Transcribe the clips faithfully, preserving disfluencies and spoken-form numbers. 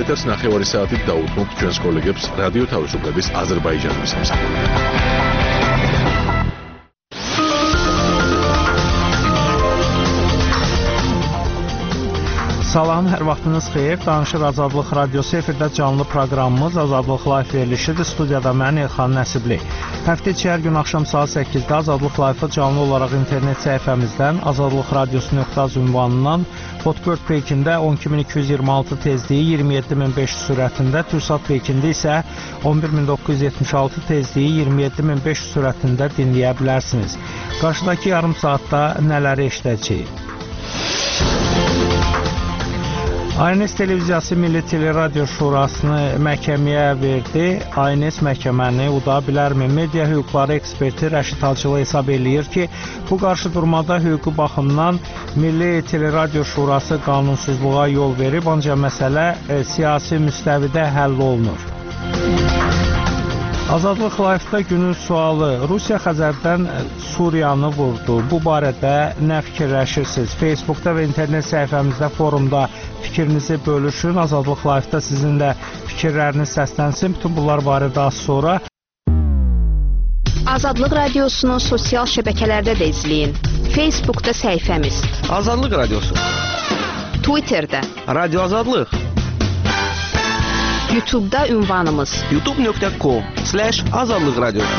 ეთერს ნახევარი საათით დაუთმობთ ჩვენს კოლეგებს რადიო თავისუფლების აზერბაიჯანის სამსახურში. Salam, hər vaxtınız xeyir. Danışır Azadlıq Radiosu efirdə canlı proqramımız Azadlıq Live verilişidir. Studiyada mən Elxan Nəsibli. Həftə içi hər gün axşam saat səkkizdə Azadlıq Live-ı canlı olaraq internet səhifəmizdən azadlıq radiosu nöqtə az ünvanından Hotbird Pekində on iki min iki yüz iyirmi altı tezliyi iyirmi yeddi min beş yüz sürətində, Türksat Pekində isə on bir min doqquz yüz yetmiş altı tezliyi iyirmi yeddi min beş yüz sürətində dinləyə bilərsiniz. Qarşıdakı yarım saatda nələri eşidəcəyik? A N S Televiziyası Milli Teleradio Şurasını məhkəməyə verdi. A N S məhkəməni uda bilərmi? Media hüquqları eksperti Rəşid Hacılı hesab eləyir ki, bu qarşıdurmada hüquqi baxımdan Milli Teleradio Şurası qanunsuzluğa yol verib, ancaq məsələ e, siyasi müstəvidə həll olunur. Azadlıq Live-da günün sualı: Rusiya Xəzərdən Suriyanı vurdu. Bu barədə nə fikirləşirsiniz? Facebookda və internet səhifəmizdə, forumda fikrinizi bölüşün. Azadlıq Live-da sizin də fikirləriniz səslənsin. Bütün bunlar barədə az sonra. Azadlıq Radiosunu sosial şəbəkələrdə də izləyin. Facebookda səhifəmiz Azadlıq Radiosu, Twitterdə Radio Azadlıq, YouTube'da ünvanımız youtube nöqtə com slash azadlıq radiosu.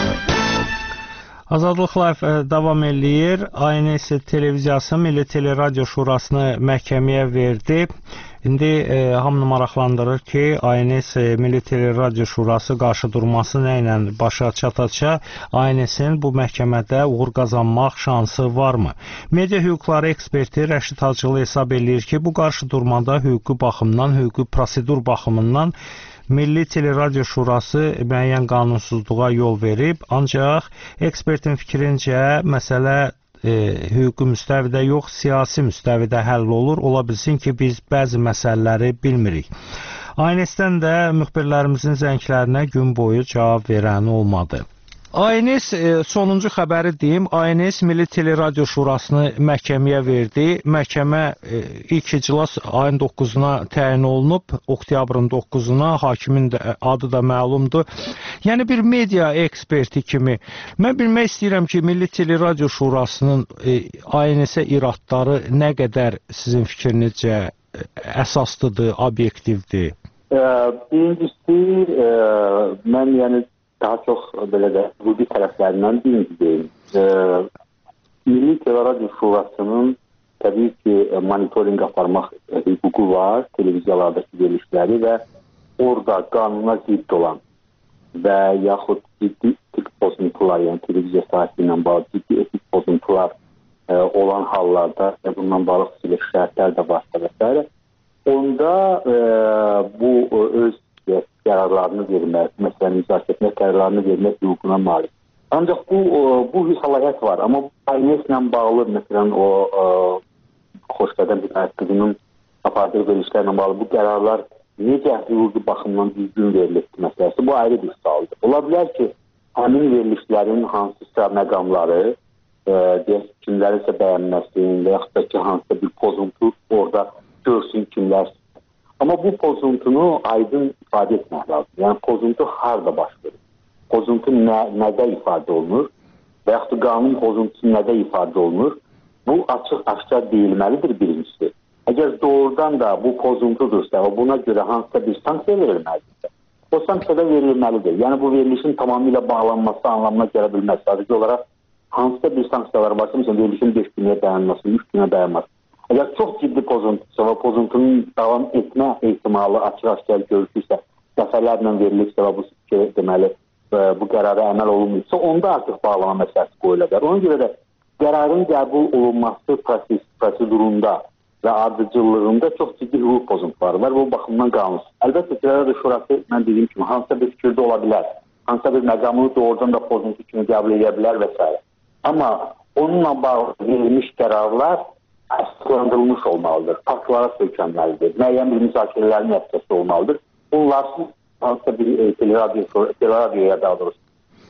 Azadlıq Live davam eləyir. A N S Televiziyası Milli Teleradio Şurasını məhkəməyə verdi. İndi e, hamını maraqlandırır ki, A N S Milli Teleradio Şurası qarşıdurması nə ilə başa çatacaq? A N S-in bu məhkəmədə uğur qazanmaq şansı varmı? Media hüquqları eksperti Rəşid Hacılı hesab eləyir ki, bu qarşıdurmada hüquqi baxımdan, hüquqi prosedur baxımından Milli Teleradio Şurası müəyyən qanunsuzluğa yol verib, ancaq ekspertin fikrincə məsələ e, hüquqi müstəvidə yox, siyasi müstəvidə həll olur. Ola bilsin ki, biz bəzi məsələləri bilmirik. A N S-dən də müxbirlərimizin zənglərinə gün boyu cavab verən olmadı. A N S e, sonuncu xəbəri deyim, A N S Milli Teleradio Şurasını məhkəməyə verdi. Məhkəmə e, ilk iclas ayın doqquzuna təyin olunub, oktyabrın doqquzuna, hakimin də, adı da məlumdur. Yəni bir media eksperti kimi mən bilmək istəyirəm ki, Milli Teleradio Şurasının e, A N S-ə iradları nə qədər sizin fikrinizcə əsaslıdır, obyektivdir? E, birincisi, e, mən yəni daha çox belə də hüquqi tərəflərindən deyim. E, Milli Teleradio Şurasının təbii ki, monitorinq aparmaq hüququ var, televiziyalardakı verilişləri və orada qanuna zidd olan və yaxud ciddi etik pozuntular, yəni televiziya sahəsi ilə bağlı ciddi etik pozuntular e, olan hallarda və bundan bağlı xüsusi şərtlər də varsa və s. Onda e, bu öz qərarlarını vermək, məsələn, müzakirə etmək qərarlarını vermək hüququna malik. Ancaq bu bu səlahiyyət var, amma bu A N S-lə bağlı, məsələn, o Xoşqədəm Hidayət qızının apardığı verilişlərlə bağlı bu qərarlar necə hüquqi baxımdan düzgün verilibdir məsələsi, bu ayrı bir sualdır. Ola bilər ki, həmin verilişlərin hansısa məqamları, e, deyək, kimlərisə bəyənməsin və yaxud da ki, hansısa bir pozuntu orada görsün kimlər. Amma bu pozuntunu aydın ifadə etmək lazım. Yəni, pozuntu harada baş verir? Pozuntu nə, nədə ifadə olunur? Və yaxud da qanun pozuntusu nədə ifadə olunur? Bu açıq-aşkar deyilməlidir birincisi. Əgər doğrudan da bu pozuntudursa və buna görə hansısa bir sanksiya verilməlidirsə, o sanksiya da verilməlidir. Yəni, bu verilişin tamamilə bağlanması anlamına gələ bilməz. Sadəcə olaraq hansısa bir sanksiyalar varsa, məsələn, verilişin beş günə dayanması, üç günə dayanması. Əgər çox ciddi pozuntusa və pozuntunun davam etmə ehtimalı açıq-aşkar görüşürsə, dəfələrlə verilirsə və bu deməli, bu qərara əməl olunmuşsa, onda artıq bağlama məsələsi qoyula bilər. Ona görə də qərarın qəbul olunması proses, prosedurunda və ardıcıllığında çox ciddi hüquq pozuntuları var. Bu baxımdan qanunsuz. Əlbəttə, Teleradio Şurası, mən dediyim kimi, hansısa bir fikirdə ola bilər. Hansısa bir məqamını doğrudan da pozuntu kimi qəbul edə bilər və s. Amma onunla bağlı verilmiş qərarlar əsaslandırılmış olmalıdır, faktlara söykənməlidir, müəyyən bir müzakirələrin nəticəsi olmalıdır. Bunlarsız hansısa bir e, teleradioya daha doğrusu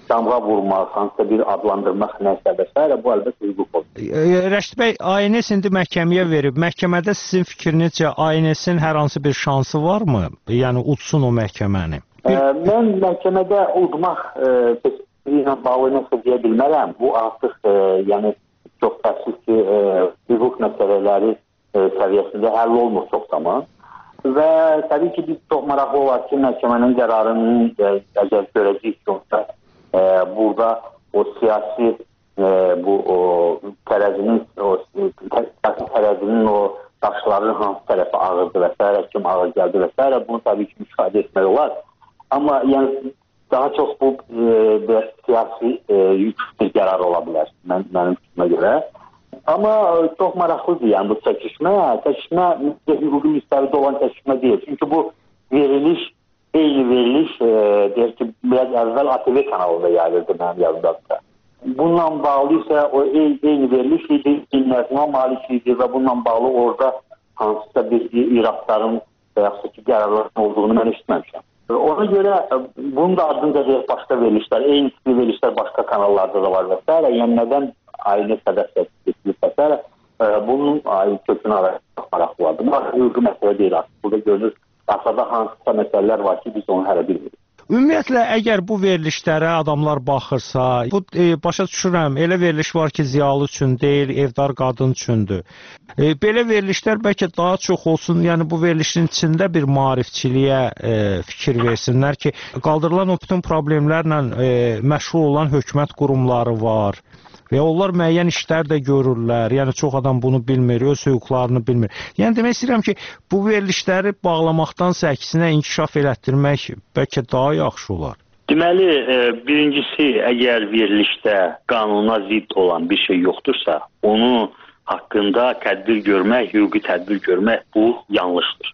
damğa vurmaq, hansısa bir adlandırmaq nəsə və s. bu əlbəttə hüquq pozuntusudur. Rəşid bəy, A N S indi məhkəməyə verib. Məhkəmədə sizin fikrinizcə A N S-in hər hansı bir şansı varmı? Yəni udsun o məhkəməni? Bir... Ə, mən məhkəmədə udmaq e, ilə bağlı nəsə deyə bilmərəm. Bu artıq e, yəni çox təəssüf ki, e, hüquq məsələləri e, səviyyəsində həll olmur çox zaman. Və təbii ki, biz çox maraqlı olar ki, məhkəmənin qərarının e, əgər görəcəyik ki, olsa, e, burada o siyasi e, bu o tərəzinin o siyasi tərəzinin o daşların hansı tərəfə ağırdı və s. kim ağır gəldi və s. bunu təbii ki, müşahidə etmək olar. Amma yəni daha çox bu e, siyasi e, yüksək bir qərar ola bilər mən, mənim fikrimə görə. Amma çox maraqlıdır yəni bu çəkişmə. Çəkişmə hüquqi müstəvidə olan çəkişmə deyil. Çünki bu veriliş, eyni veriliş e, deyək ki, biraz əvvəl A T V kanalında yayılırdı mənim yanımda. Bununla bağlı isə o eyni veriliş idi, dinləsinə malik idi və bununla bağlı orada hansısa bir iradların və yaxud ki, qərarların olduğunu mən eşitməmişəm. Ona görə bunun da ardınca deyək başqa verilişlər, eyni verilişlər başqa kanallarda da var və s. Yəni nədən Aynı sədəf sədəf bunun kökünü arasında maraqlıdır. Bu hüquqi məsələ deyil artıq. Burada görünür, aşağıda hansısa məsələlər var ki, biz onu hələ bilmirik. Ümumiyyətlə, əgər bu verilişlərə adamlar baxırsa, bu e, başa düşürəm, elə veriliş var ki, ziyalı üçün deyil, evdar qadın üçündür. E, belə verilişlər bəlkə daha çox olsun, yəni bu verilişin içində bir maarifçiliyə e, fikir versinlər ki, qaldırılan o bütün problemlərlə e, məşğul olan hökumət qurumları var. Və onlar müəyyən işlər də görürlər. Yəni çox adam bunu bilmir, öz hüquqlarını bilmir. Yəni demək istəyirəm ki, bu verilişləri bağlamaqdansa əksinə inkişaf elətdirmək bəlkə daha yaxşı olar. Deməli, birincisi, əgər verilişdə qanuna zidd olan bir şey yoxdursa, onu haqqında tədbir görmək, hüquqi tədbir görmək bu yanlışdır.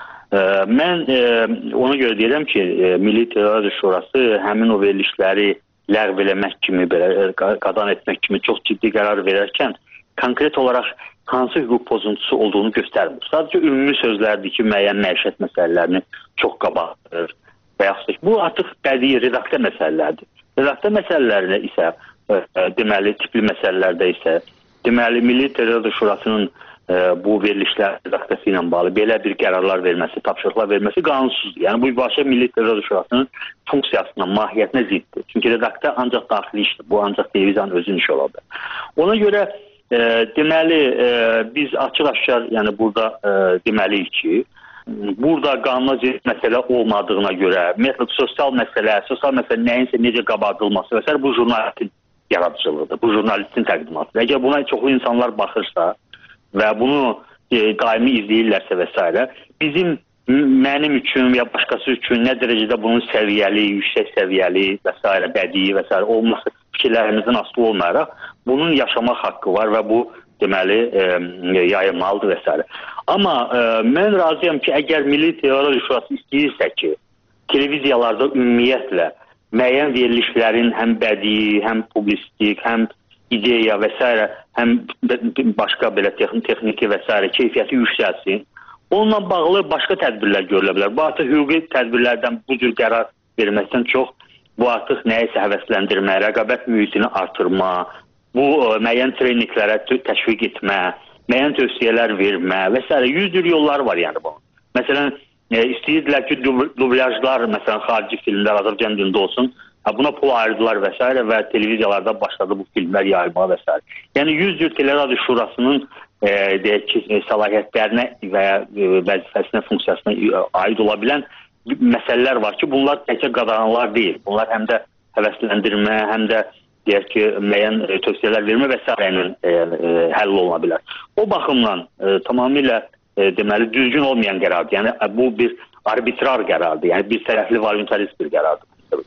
Mən ona görə deyirəm ki, Milli Televiziya Şurası həmin o verilişləri ləğv eləmək kimi, belə, qadan etmək kimi çox ciddi qərar verərkən konkret olaraq hansı hüquq pozuntusu olduğunu göstərmir. Sadəcə ümumi sözlərdir ki, müəyyən məişət məsələlərini çox qabaqdır. Və yaxud bu artıq bədii redaktə məsələlərdir. Redaktə məsələlərində isə, deməli, tipli məsələlərdə isə, deməli, Milli Televiziya Şurasının bu verilişlər redaktəsi ilə bağlı belə bir qərarlar verməsi, tapşırıqlar verməsi qanunsuzdur. Yəni, bu birbaşa Milli Televiziya Şurasının funksiyasına, mahiyyətinə ziddir. Çünki redaktə ancaq daxili işdir. Bu ancaq televiziyanın özünün işi ola bilər. Ona görə e, deməli, e, biz açıq-aşkar yəni burada e, deməliyik ki, burada qanuna zidd məsələ olmadığına görə, ümumiyyətlə sosial məsələ, sosial məsələ nəyinsə necə qabardılması və s. bu jurnalistin yaradıcılığıdır, bu jurnalistin təqdimatıdır. Əgər buna çoxlu insanlar baxırsa və bunu e, daimi izləyirlərsə və s. bizim mənim üçün ya başqası üçün nə dərəcədə bunun səviyyəli, yüksək səviyyəli və s. bədii və s. olması fikirlərimizin asılı olmayaraq bunun yaşamaq haqqı var və bu deməli e, yayılmalıdır və s. Amma e, mən razıyam ki, əgər Milli Televiziya Şurası istəyirsə ki, televiziyalarda ümumiyyətlə müəyyən verilişlərin həm bədii, həm publistik, həm ideya və s. həm başqa belə texniki və s. keyfiyyəti yüksəlsin. Onunla bağlı başqa tədbirlər görülə bilər. Bu artıq hüquqi tədbirlərdən bu cür qərar verməkdən çox, bu artıq nəyisə həvəsləndirmə, rəqabət mühitini artırma, bu müəyyən treninqlərə təşviq etmə, müəyyən tövsiyələr vermə və s. yüz cür yolları var yəni bu. Məsələn, e, istəyirdilər ki, dublyajlar, məsələn, xarici filmlər Azərbaycan dilində olsun, buna pul ayırdılar və s. və televiziyalarda başladı bu filmlər yayılmağa və s. Yəni yüz cür Televiziya Şurasının e, deyək ki, səlahiyyətlərinə və e, vəzifəsinə, funksiyasına aid ola bilən məsələlər var ki, bunlar təkcə qadağanlar deyil. Bunlar həm də həvəsləndirmə, həm də deyək ki, müəyyən e, tövsiyələr vermə və s. ilə e, e, həll oluna bilər. O baxımdan e, tamamilə e, deməli düzgün olmayan qərardır. Yəni bu bir arbitrar qərardır. Yəni bir tərəfli voluntarist bir qərardır.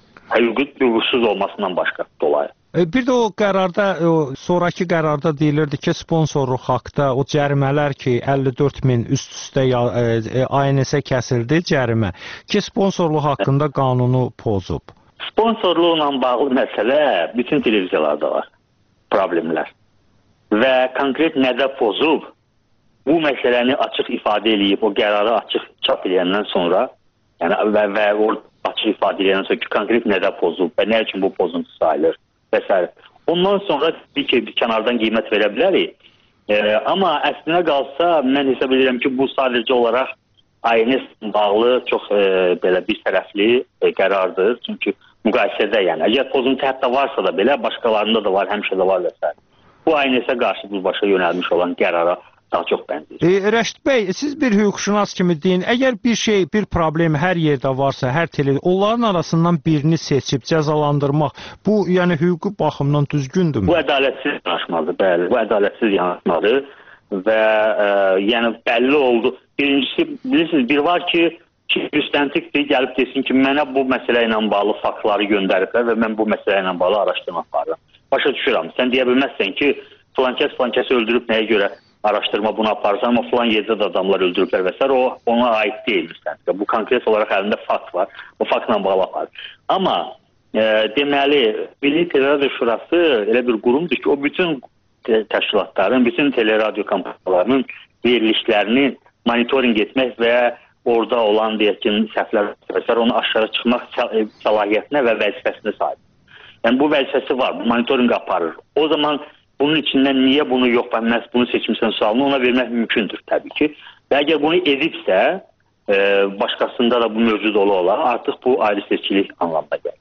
Hüquqsuz olmasından başqa dolayı. Bir də o qərarda, o sonraki qərarda deyilirdi ki, sponsorluq haqda o cərimələr ki, əlli dörd min üst-üstə A N S-ə kəsildi cərimə ki, sponsorluq haqqında qanunu pozub. Sponsorluqla bağlı məsələ bütün televiziyalarda var, problemlər. Və konkret nədə pozub, bu məsələni açıq ifadə edib, o qərarı açıq çap edəndən sonra, yəni və, və açıq ifadə edilən sonra ki, konkret nədə pozulub və nə üçün bu pozuntu sayılır və s. Ondan sonra bir ki, bir kənardan qiymət verə bilərik. E, amma əslində qalsa, mən hesab edirəm ki, bu sadəcə olaraq A N S bağlı çox e, belə bir tərəfli e, qərardır. Çünki müqayisədə, yəni, əgər pozuntu hətta varsa da belə, başqalarında da var, həmişə də var və s. Bu A N S-ə qarşı birbaşa yönəlmiş olan qərara daha çox bənzəyir. E, Rəşid bəy, siz bir hüquqşünas kimi deyin, əgər bir şey, bir problem hər yerdə varsa, hər tele, onların arasından birini seçib cəzalandırmaq, bu, yəni hüquqi baxımdan düzgündürmü? Bu ədalətsiz yanaşmadır, bəli, bu ədalətsiz yanaşmadır və e, yəni bəlli oldu. Birincisi, bilirsiniz, bir var ki, ki müstəntiqdir, gəlib desin ki, mənə bu məsələ ilə bağlı faktları göndəriblər və mən bu məsələ ilə bağlı araşdırma aparıram. Başa düşürəm, sən deyə bilməzsən ki, filan kəs filan kəsi öldürüb nəyə görə araşdırma bunu aparsan, amma filan yerdə də adamlar öldürüblər və s. O ona aid deyil müstəntiqə. Bu konkret olaraq əlində fakt var. O faktla bağlı aparır. Amma e, deməli, Milli Teleradio Şurası elə bir qurumdur ki, o bütün təşkilatların, bütün teleradio kompaniyalarının verilişlərini monitoring etmək və orada olan deyək ki, səhvlər və s. onu aşağı çıxmaq səlahiyyətinə və vəzifəsinə sahib. Yəni bu vəzifəsi var, bu monitoring aparır. O zaman bunun içindən niyə bunu yox, ben məhz bunu seçmişsən sualını ona vermək mümkündür təbii ki. Və əgər bunu edibsə, e, başqasında da bu mövcud ola ola, artıq bu ayrı seçkilik anlamda gəlir.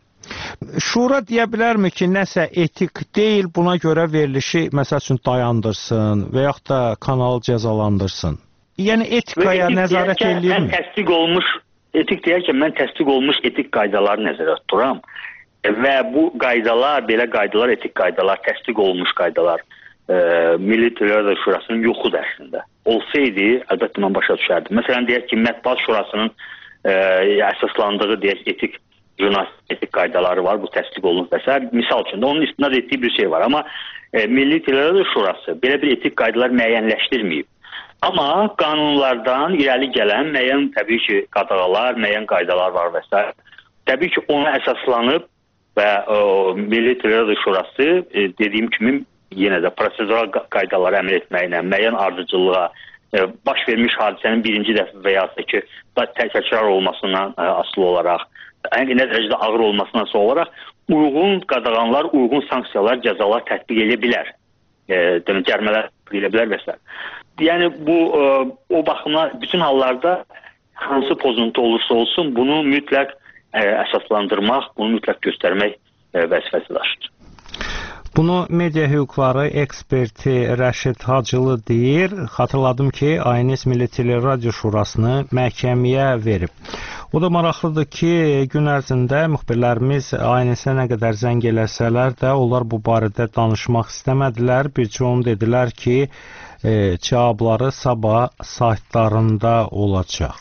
Şura deyə bilərmi ki, nəsə etik deyil, buna görə verilişi məsəl üçün dayandırsın və yaxud da kanalı cəzalandırsın? Yəni etikaya nəzarət eləyirmi? Mən təsdiq olmuş, etik deyərkən mən təsdiq olmuş etik qaydaları nəzərə tuturam. Və bu qaydalar, belə qaydalar, etik qaydalar, təsdiq olmuş qaydalar e, Milli Teleradio Şurasının yoxudur əslində. Olsaydı, əlbəttə mən başa düşərdim. Məsələn, deyək ki, Mətbuat Şurasının e, əsaslandığı deyək, etik, jurnalistik etik qaydaları var, bu təsdiq olunur və s. Misal üçün də onun istinad etdiyi bir şey var. Amma e, Milli Teleradio Şurası belə bir etik qaydalar müəyyənləşdirməyib. Amma qanunlardan irəli gələn müəyyən təbii ki, qadağalar, müəyyən qaydalar var və s. Təbii ki, ona əsaslanıb və o, Milli Teleradio Şurası e, dediyim kimi yenə də prosedural qaydalara əməl etməklə, müəyyən ardıcılığa, e, baş vermiş hadisənin birinci dəfə və ya da ki, təkrar olmasından e, asılı olaraq, nə dərəcədə ağır olmasından asılı olaraq uyğun qadağanlar, uyğun sanksiyalar, cəzalar tətbiq edə bilər. E, demək, cərimələr tətbiq edə bilər və s. Yəni bu e, o baxımdan bütün hallarda hansı pozuntu olursa olsun bunu mütləq əsaslandırmaq, bunu mütləq göstərmək vəzifəsi daşıyır. Bunu media hüquqları eksperti Rəşid Hacılı deyir. Xatırladım ki, A N S Milli Teleradio Şurasını məhkəməyə verib. O da maraqlıdır ki, gün ərzində müxbirlərimiz A N S-ə nə qədər zəng eləsələr də onlar bu barədə danışmaq istəmədilər. Bir çoğun dedilər ki, e, cavabları sabah saytlarında olacaq.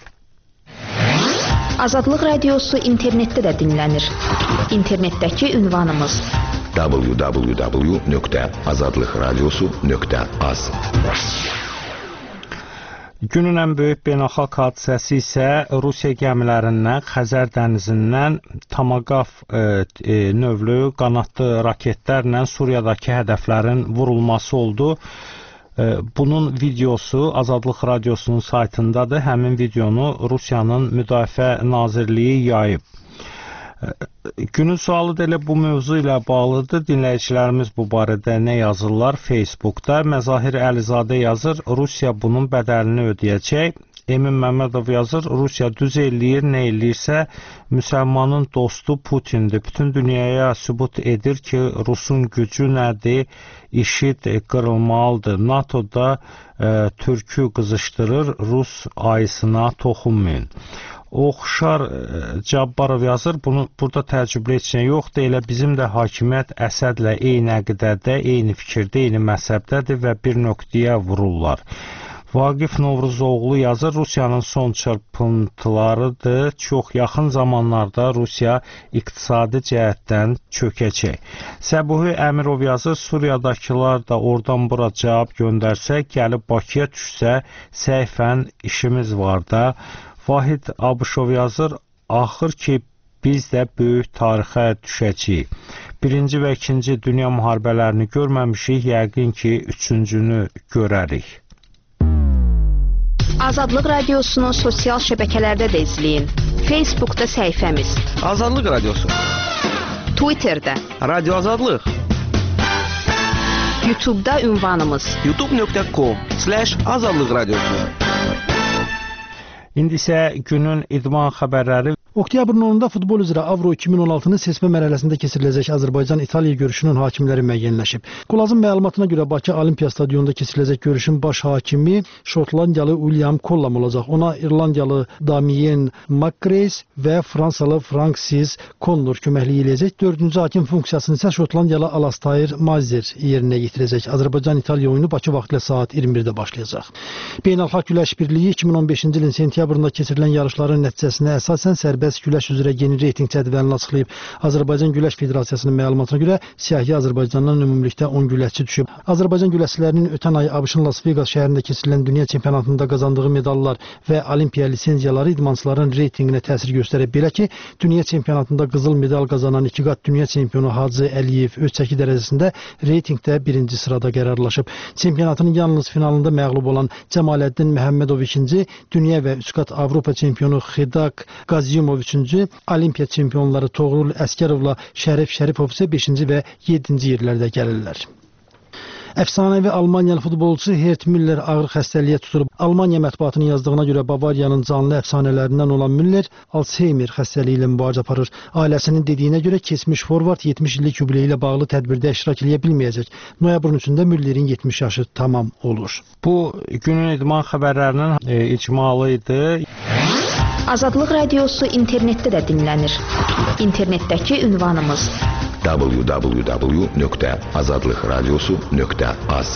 Azadlıq Radiosu internetdə də dinlənir. İnternetdəki ünvanımız w w w nöqtə azadlıqradiosu nöqtə az. Günün ən böyük beynəlxalq hadisəsi isə Rusiya gəmilərindən Xəzər dənizindən Tomagaf e, e, növlü qanadlı raketlərlə Suriyadakı hədəflərin vurulması oldu. Bunun videosu Azadlıq Radiosunun saytındadır. Həmin videonu Rusiyanın Müdafiə Nazirliyi yayıb. Günün sualı da elə bu mövzu ilə bağlıdır. Dinləyicilərimiz bu barədə nə yazırlar? Facebookda Məzahir Əlizadə yazır, Rusiya bunun bədəlini ödəyəcək. Emin Məmmədov yazır, Rusiya düz eləyir, nə eləyirsə müsəlmanın dostu Putindir. Bütün dünyaya sübut edir ki, Rusun gücü nədir, IŞİD qırılmalıdır. NATO'da e, Türkü qızışdırır, Rus ayısına toxunmayın. Oxşar e, Cabbarov yazır, bunu, burada təəccüblü heç nə yoxdur. Elə bizim də hakimiyyət Əsədlə eyni əqidədə, eyni fikirdə, eyni məzhəbdədir və bir nöqtəyə vururlar. Vaqif Novruzoğlu yazır, Rusiyanın son çırpıntılarıdır. Çox yaxın zamanlarda Rusiya iqtisadi cəhətdən çökəcək. Səbuhi Əmirov yazır, Suriyadakılar da oradan bura cavab göndərsə, gəlib Bakıya düşsə, səhifən işimiz var da. Vahid Abışov yazır, axır ki, biz də böyük tarixə düşəcəyik. Birinci və ikinci dünya müharibələrini görməmişik, yəqin ki, üçüncünü görərik. Azadlıq Radiosunu sosial şəbəkələrdə də izləyin. Facebookda səhifəmiz, Azadlıq Radiosu, Twitterdə, Radio Azadlıq, YouTube'da ünvanımız. youtube nöqtə com slash azadlıq radiosu. İndi isə günün idman xəbərləri. Oktyabrın onunda futbol üzrə Avro iki min on altının seçmə mərhələsində keçiriləcək Azərbaycan-İtaliya görüşünün hakimləri müəyyənləşib. Qulazın məlumatına görə Bakı Olimpiya stadionunda keçiriləcək görüşün baş hakimi Şotlandiyalı William Collam olacaq. Ona İrlandiyalı Damien McGrace və Fransalı Francis Connor köməklik eləyəcək. Dördüncü hakim funksiyasını isə Şotlandiyalı Alastair Mazer yerinə yetirəcək. Azərbaycan-İtaliya oyunu Bakı vaxtı ilə saat iyirmi birdə başlayacaq. Beynəlxalq Güləş Birliyi iki min on beşinci ilin sentyabrında keçirilən yarışların nəticəsinə əsasən sərbəst güləş üzrə yeni reytinq cədvəlini açıqlayıb. Azərbaycan Güləş Federasiyasının məlumatına görə siyahıya Azərbaycandan ümumilikdə on güləşçi düşüb. Azərbaycan güləşçilərinin ötən ay ABŞ-ın Las Vegas şəhərində keçirilən dünya çempionatında qazandığı medallar və olimpiya lisenziyaları idmançıların reytinqinə təsir göstərib. Belə ki, dünya çempionatında qızıl medal qazanan iki qat dünya çempionu Hacı Əliyev öz çəki dərəcəsində reytinqdə birinci sırada qərarlaşıb. Çempionatın yalnız finalında məğlub olan Cəmaləddin Məhəmmədov ikinci, dünya və üç qat Avropa çempionu Xidak Qazimov üçüncü, olimpiya çempionları Toğrul Əskərovla Şərif Şərifov isə beşinci və yeddinci yerlərdə gəlirlər. Əfsanəvi Almaniyalı futbolçu Gerd Müller ağır xəstəliyə tutulub. Almaniya mətbuatının yazdığına görə Bavariyanın canlı əfsanələrindən olan Müller Alzheimer xəstəliyi ilə mübarizə aparır. Ailəsinin dediyinə görə keçmiş forvard yetmiş illik yubileyi ilə bağlı tədbirdə iştirak edə bilməyəcək. Noyabrın üçündə Müllerin yetmiş yaşı tamam olur. Bu günün idman xəbərlərinin e, icmalı idi. Azadlıq Radiosu internetdə də dinlənir. İnternetdəki ünvanımız w w w nöqtə azadlıq radiosu nöqtə az.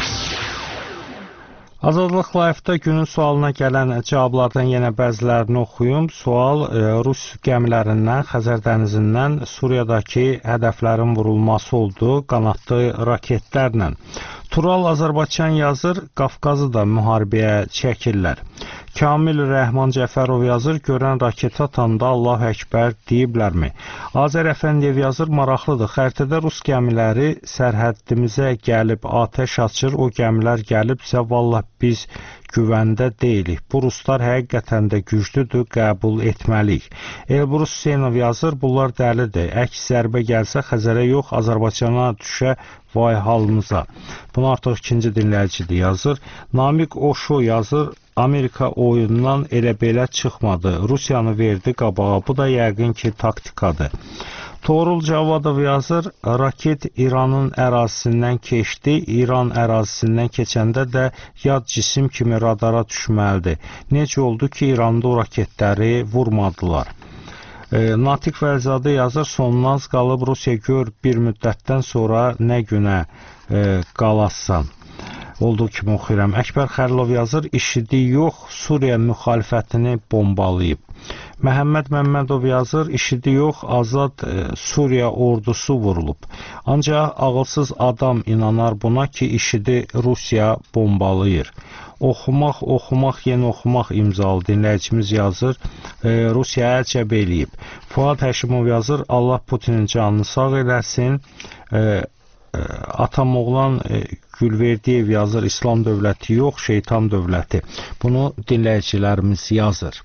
Azadlıq Live-da günün sualına gələn cavablardan yenə bəzilərini oxuyum. Sual e, Rus gəmilərindən, Xəzər dənizindən Suriyadakı hədəflərin vurulması oldu qanadlı raketlərlə. Tural Azərbaycan yazır, Qafqazı da müharibəyə çəkirlər. Kamil Rəhman Cəfərov yazır, görən raket atanda Allah Əkbər deyiblərmi? Azər Əfəndiyev yazır, maraqlıdır. Xəritədə Rus gəmiləri sərhəddimizə gəlib atəş açır, o gəmilər gəlibsə, vallah biz güvəndə deyilik. Bu Ruslar həqiqətən də güclüdür, qəbul etməliyik. Elbrus Hüseynov yazır, bunlar dəlidir. Əks zərbə gəlsə Xəzərə yox, Azərbaycana düşə vay halımıza. Bunu artıq ikinci dinləyicidir yazır. Namiq Oşo yazır, Amerika oyundan elə belə çıxmadı. Rusiyanı verdi qabağa. Bu da yəqin ki taktikadır. Toğrul Cavadov yazır, raket İranın ərazisindən keçdi. İran ərazisindən keçəndə də yad cisim kimi radara düşməlidir. Necə oldu ki, İranda o raketləri vurmadılar? E, Natiq Vəlzadə yazır, sonundan qalıb Rusiya gör bir müddətdən sonra nə günə e, qalassan. Olduğu kimi oxuyuram. Əkbər Xəlilov yazır, IŞİD-i yox, Suriya müxalifətini bombalayıb. Məhəmməd Məmmədov yazır, IŞİD-i yox, azad e, Suriya ordusu vurulub. Ancaq ağılsız adam inanar buna ki, IŞİD-i Rusiya bombalayır. Oxumaq, oxumaq, yenə oxumaq imzalı dinləyicimiz yazır, e, Rusiya əlçəb eləyib. Fuad Həşimov yazır, Allah Putinin canını sağ eləsin. E, Atamoğlan e, Gülverdiyev yazır, İslam dövləti yox, şeytan dövləti. Bunu dinləyicilərimiz yazır.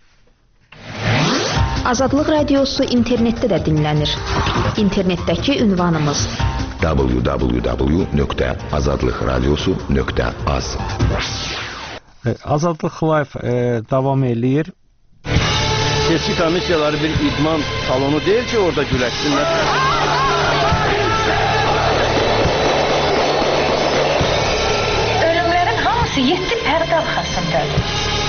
Azadlıq Radiosu internetdə də dinlənir. İnternetdəki ünvanımız w w w nöqtə azadlıq radiosu nöqtə az. E, Azadlıq Live e, davam eləyir. Seçki komissiyaları bir idman salonu deyil ki, orada güləşsinlər. yeddi pərdə arxasındadır.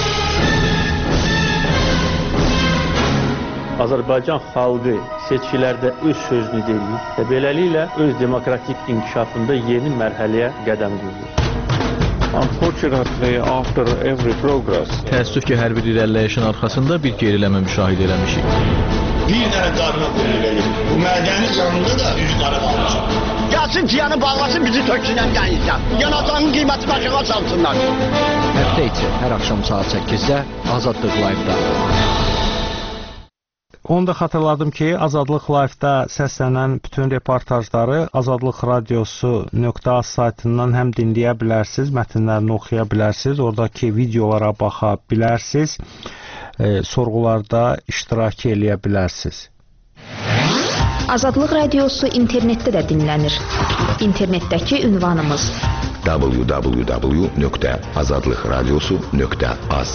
Azərbaycan xalqı seçkilərdə öz sözünü deyir və beləliklə öz demokratik inkişafında yeni mərhələyə qədəm qoyur. Unfortunately, after every progress, təəssüf ki, hər bir irəliləyişin arxasında bir geriləmə müşahidə eləmişik. Bir dənə qarına qoyulur. Bu mədəni canında da üç qara qalmışıq. Gəlsin ciyanı bağlasın, bizi töksünən dənizdən. Yanacağın qiymətini aşağı salsınlar. Həftə içi hər axşam saat səkkizdə Azadlıq Live-da. Onu da xatırladım ki, Azadlıq Live-da səslənən bütün reportajları azadlıq radiosu nöqtə az saytından həm dinləyə bilərsiniz, mətnlərini oxuya bilərsiniz, oradakı videolara baxa bilərsiniz, e, sorğularda iştirak eləyə bilərsiniz. Azadlıq Radiosu internetdə də dinlənir. İnternetdəki ünvanımız w w w nöqtə azadlıq radiosu nöqtə az.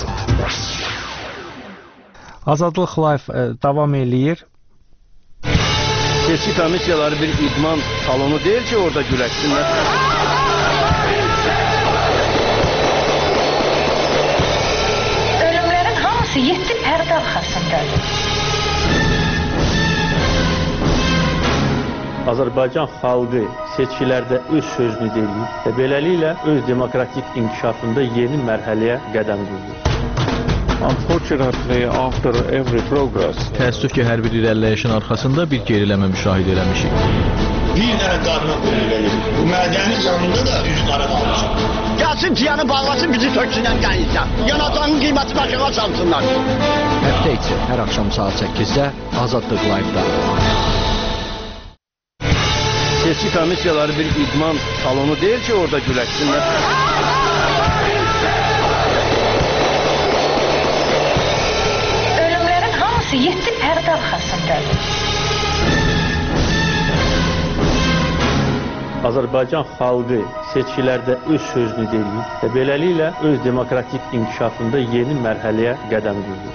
Azadlıq Live e, davam eləyir. Seçki komissiyaları bir idman salonu deyil ki, orada güləşsinlər. Ölümlərin hamısı yeddi pərdə arxasındadır. Azərbaycan xalqı seçkilərdə öz sözünü deyir və beləliklə öz demokratik inkişafında yeni mərhələyə qədəm qoyur. Unfortunately, after every progress, təəssüf ki, hər bir irəliləyişin arxasında bir geriləmə müşahidə eləmişik. Bir dənə qarına qoyulur. Bu mədəni canında da üç qara qalmışıq. Gəlsin tiyanı bağlasın, bizi töksünlər gəlirsə. Yanacağın qiyməti başına çalsınlar. Həftə içi hər axşam saat səkkizdə Azadlıq Live-da. Seçki komissiyaları bir idman salonu deyil ki, orada güləşsinlər. Ölümlərin hamısı yeddi pərdə arxasındadır. Azərbaycan xalqı seçkilərdə öz sözünü deyir və beləliklə öz demokratik inkişafında yeni mərhələyə qədəm qoyur.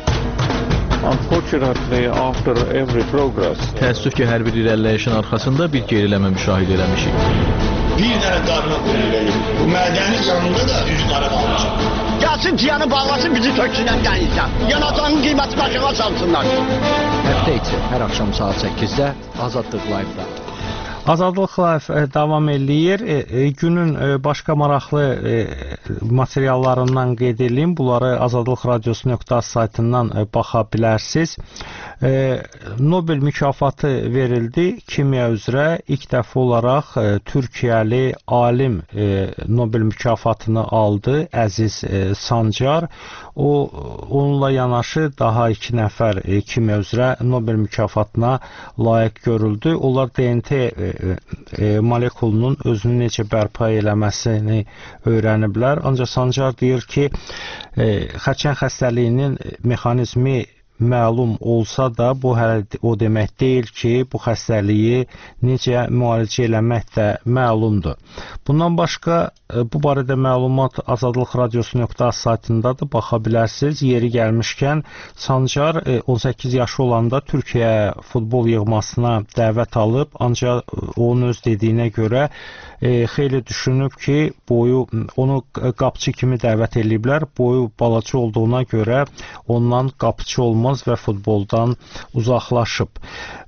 Unfortunately, after every progress, təəssüf ki, hər bir irəliləyişin arxasında bir geriləmə müşahidə eləmişik. Bir dənə qarına qoyulur. Bu mədəni canında da üç qara qalmışıq. Gəlsin tiyanı bağlasın, bizi töksünlər gəlirsə. Yanacağın qiyməti başına çalsınlar. Həftə içi hər axşam saat səkkizdə Azadlıq Live-da. Azadlıq Live e, davam eləyir. E, e, günün e, başqa maraqlı e, materiallarından qeyd edeyim. Bunları azadlıq radiosu nöqtə az saytından e, baxa bilərsiniz. E, Nobel mükafatı verildi kimya üzrə. İlk dəfə olaraq e, Türkiyəli alim e, Nobel mükafatını aldı. Əziz e, Sancar. O, onunla yanaşı daha iki nəfər e, kimya üzrə Nobel mükafatına layiq görüldü. Onlar D N T e, E, molekulunun özünü necə bərpa eləməsini öyrəniblər. Ancaq Sancar deyir ki, e, xərçəng xəstəliyinin mexanizmi məlum olsa da, bu hələ o demək deyil ki, bu xəstəliyi necə müalicə eləmək də məlumdur. Bundan başqa, bu barədə məlumat Azadlıq Radiosu nöqtə az saytındadır, baxa bilərsiniz. Yeri gəlmişkən, Sancar on səkkiz yaşı olanda Türkiyə futbol yığmasına dəvət alıb, ancaq onun öz dediyinə görə e, xeyli düşünüb ki, boyu, onu qapçı kimi dəvət eləyiblər, boyu balaca olduğuna görə ondan qapçı olmaz və futboldan uzaqlaşıb.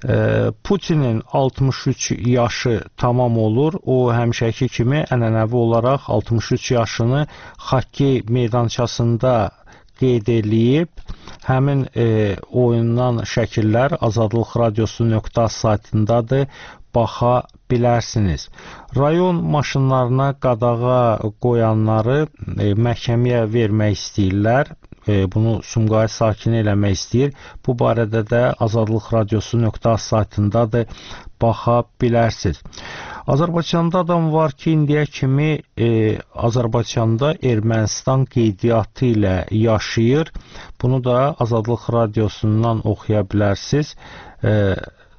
Putinin altmış üç yaşı tamam olur. O həmişəki kimi ənənəvi olaraq altmış üç yaşını xokkey meydançasında qeyd eləyib. Həmin e, oyundan şəkillər Azadlıq Radiosu nöqtə az saytındadır. Baxa bilərsiniz. Rayon maşınlarına qadağa qoyanları e, məhkəməyə vermək istəyirlər. E, bunu Sumqayıt sakini eləmək istəyir. Bu barədə də Azadlıq Radiosu nöqtə az saytındadır. Baxa bilərsiniz. Azərbaycanda adam var ki, indiyə kimi e, Azərbaycanda Ermənistan qeydiyyatı ilə yaşayır. Bunu da Azadlıq Radiosundan oxuya bilərsiniz. E,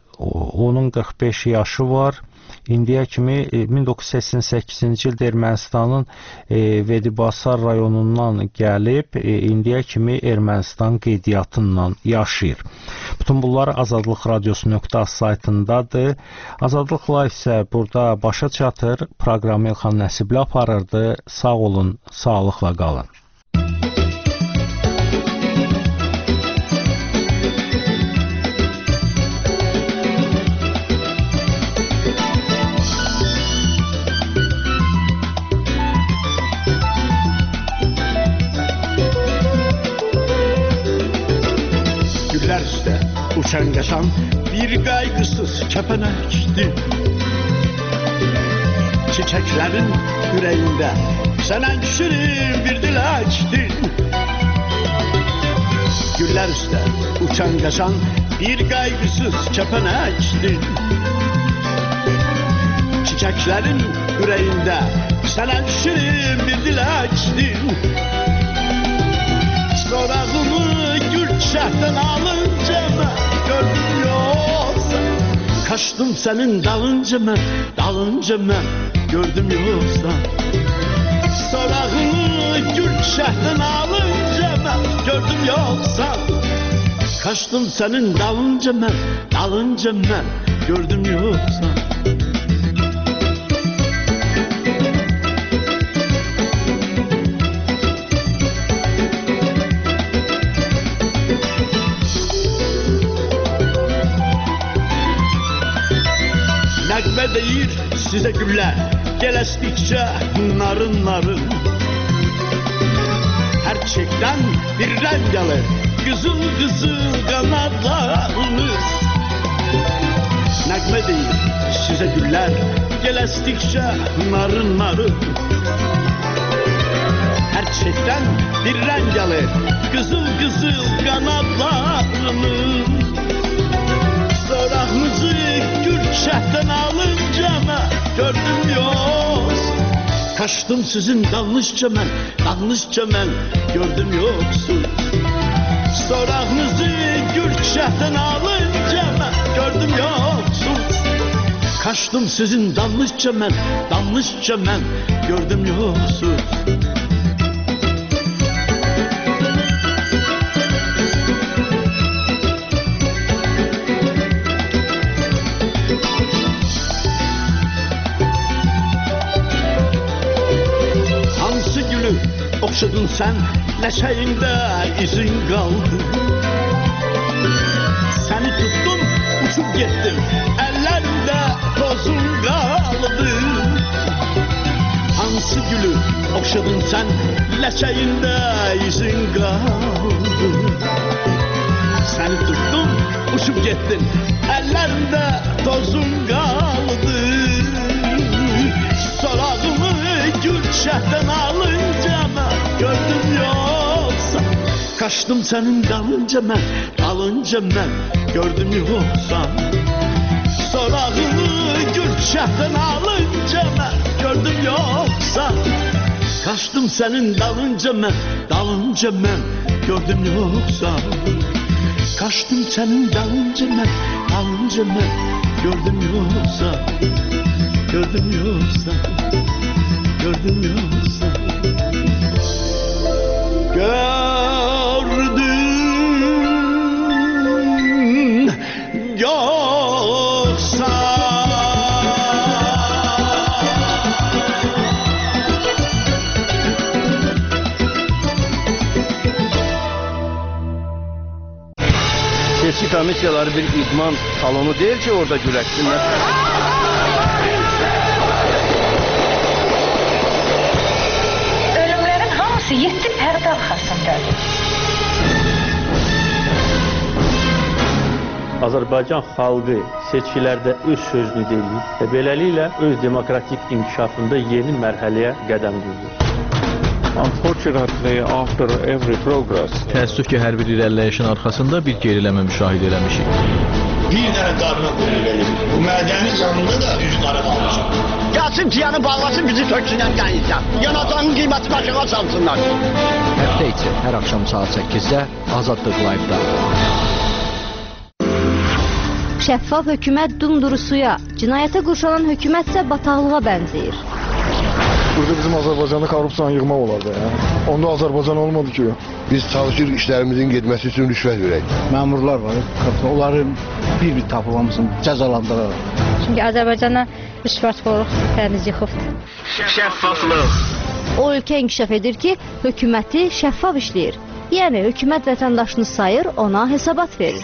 onun qırx beş yaşı var. İndiyə kimi min doqquz yüz səksən səkkizinci ildə Ermənistanın e, Vedibasar rayonundan gəlib, e, indiyə kimi Ermənistan qeydiyyatından yaşayır. Bütün bunlar Azadlıq Radiosu nöqtə az saytındadır. Azadlıq Live isə burada başa çatır. Proqramı İlxan Nəsibli aparırdı. Sağ olun, sağlıqla qalın. Uçan qaşan bir qaygısız kəpənəkdir. Çiçəklərin ürəyində sənə şirin bir diləkdir. Güllər üstə uçan qaşan bir kaygısız kepenektin. Çiçeklerin yüreğinde senen şirin bir dilektin. Sorağımı gülçehten alınca ben gördüm yoksa, kaçtım senin dalınca ben, dalınca ben gördüm yoksa. Sorağımı gülçehten alınca ben gördüm yoksa, kaçtım senin dalınca ben, dalınca ben gördüm yoksa. Nəqbə deyir sizə güllər, gələsdikcə narın narın. Hər çiçəkdən bir rəng alır, qızıl qızıl qanadlarınız. Nəqbə deyir sizə güllər, gələsdikcə narın narın. Hər çiçəkdən bir rəng alır, qızıl qızıl qanadlarınız. Sorağınızı gülçehten alınca ben gördüm yoksa, kaçtım sizin dalmışça ben, dalmışça ben gördüm yoksa. Sorağınızı gülçehten alınca ben gördüm yoksa, kaçtım sizin dalmışça ben, dalmışça ben gördüm yoksa. Oxşadın sen, ləşəyində izin qaldı. Səni tutdum, uçub getdim, əllərində tozun qaldı. Hansı gülü oxşadın sen, ləşəyində izin qaldı. Səni tutdum, uçub getdim, əllərində tozun qaldı. Sorağımı gülçehten alınca ben gördüm yoksa, kaçtım senin dalınca ben, dalınca ben gördüm yoksa. Sorağımı gülçehten alınca ben gördüm yoksa, kaçtım senin dalınca ben, dalınca ben gördüm yoksa. Kaçtım senin dalınca ben, dalınca ben gördüm yoksa. Gördüm yoksa, gördüm yoksa, gördüm yoksa. Seçki komissiyaları bir idman salonu değil ki orada güleşsinler. Yedi pərdə arxasındadır. Azərbaycan xalqı seçkilərdə öz sözünü deyir və beləliklə öz demokratik inkişafında yeni mərhələyə qədəm qoyur. Unfortunately, after every progress, Təəssüf ki, hər bir irəliləyişin arxasında bir geriləmə müşahidə eləmişik. Bir dənə qarına qoyulayım. Bu mədəni canında da üz qara qalmışam. Gəlsin tiyanı bağlasın, bizi töksünən qəyizdən. Yanatanın qiyməti başına salsınlar. Həftə içi hər axşam saat səkkizdə Azadlıq Live-da. Şəffaf hökumət dumduru suya, cinayətə qurşanan hökumət isə bataqlığa bənzəyir. Burada bizim Azərbaycanda korrupsiyanı yığmaq olardı. Ya. Onda Azərbaycan olmadı ki. Biz çalışırıq işlərimizin getməsi üçün rüşvət verək. Məmurlar var, onların bir-bir tapılmasını cəzalandıraraq. Çünki Azərbaycana rüşvətxorluq təmiz yıxıbdır. Şəffaflıq. O ölkə inkişaf edir ki, hökuməti şəffaf işləyir. Yəni, hökumət vətəndaşını sayır, ona hesabat verir.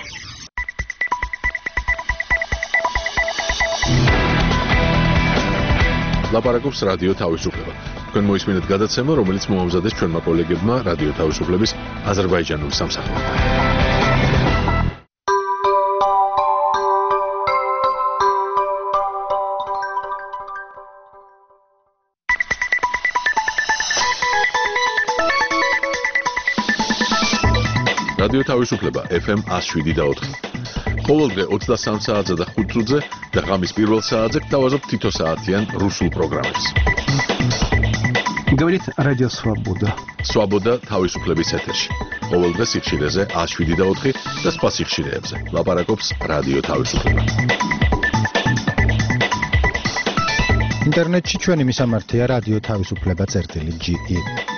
ლაპარაკობს რადიო თავისუფლება. თქვენ მოისმინეთ გადაცემა, რომელიც მოამზადეს ჩვენმა კოლეგებმა რადიო თავისუფლების აზერბაიჯანულ სამსახურში. რადიო თავისუფლება ეფ ემ one oh seven და four. ყოველდღე ოცდასამ საათზე და ხუთ წუთზე და ღამის პირველ საათზე გთავაზობ თითო საათიან რუსულ პროგრამებს. Говорит Радио Свобода. Свобода თავისუფლების ეთერში. ყოველდღე სიხშირეზე ათს შვიდი და ოთხი და სხვა სიხშირეებზე. ლაპარაკობს რადიო თავისუფლება. ინტერნეტში ჩვენი მისამართია რადიო თავისუფლება წერტილი ჯი ი.